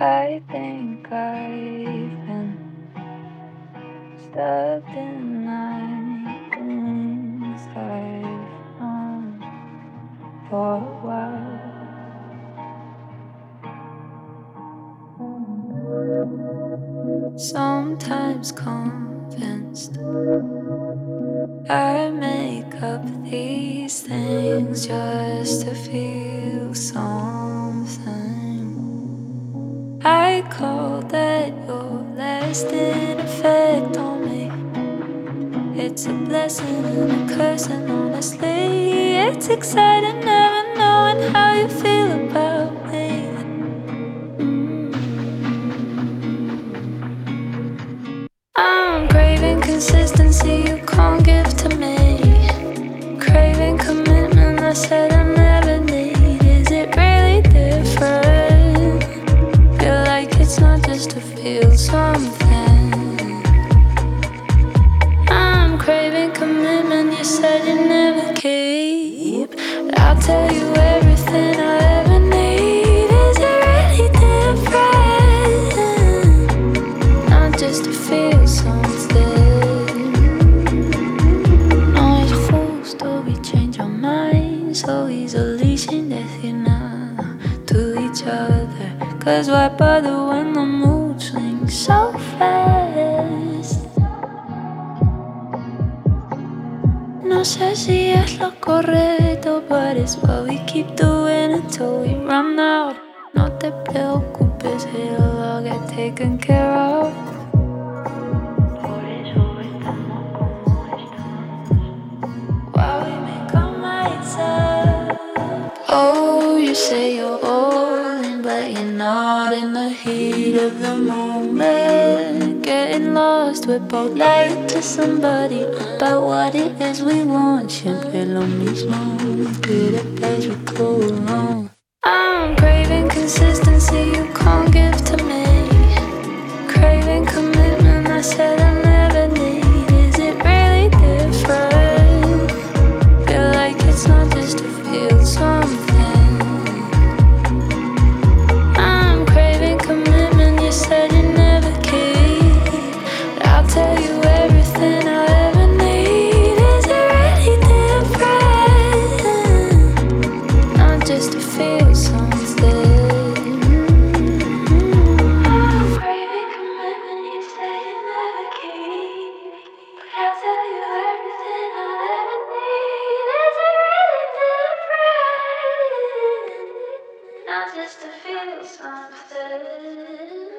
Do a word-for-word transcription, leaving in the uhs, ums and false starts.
I think I've been stuck in night things I've known for a while. Sometimes convinced I make up these things just to feel something. I call that your lasting effect on me. It's a blessing and a curse, and honestly, it's exciting never knowing how you feel about me. I'm craving consistency you can't give to me. Craving commitment I said I never need. Is it really different? Feel like it's not just to feel something. I'm craving commitment you said you never keep. But I'll tell you everything I ever need. Is it really different? Not just to feel something. No es justo we change our minds so easily sin decir nada to each other. Cause why bother when the mood swings so fast? No sé si es lo correcto, but it's what we keep doing until we run out. No te preocupes, it'll all get taken care of. Por eso estamos como estamos, while we make our minds up. Oh, you say you're all in, but you're not in the heat of the moment. Getting lost, we're both lying to somebody about what it is we want. Siempre lo mismo, good at place we go wrong. I'm craving consistency you can't give to me. Craving commitment I said I never need. Is it really different? Feel like it's not just to feel something. I'm craving commitment you said you never keep. But I'll tell you everything I ever need. Is it really different? Not just to feel something. I'm craving commitment you said you never keep. But I'll tell you everything I ever need. Is it really different? Not just to feel something.